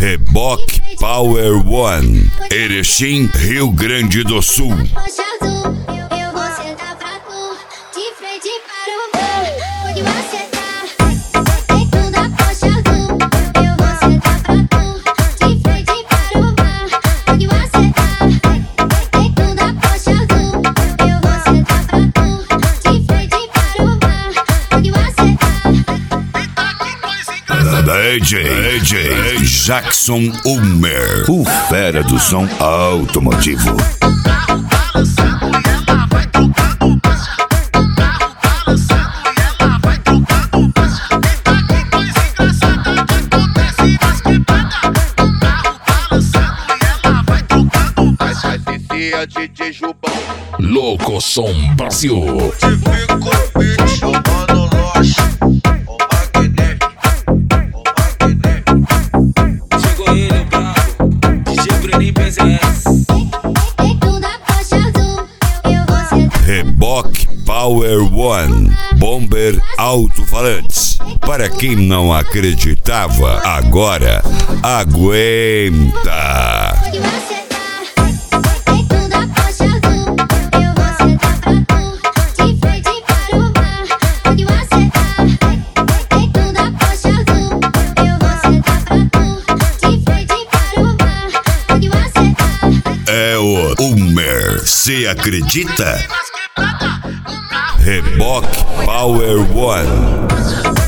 Reboque Power One, Erechim, Rio Grande do Sul. DJ Jackson Ulmer, o fera do som automotivo. DJ Jubão, Louco Som Brasil. Reboque Power One, Bomber Alto-Falantes. Para quem não acreditava, agora aguenta. É o Ulmer, cê acredita? Reboque Power One.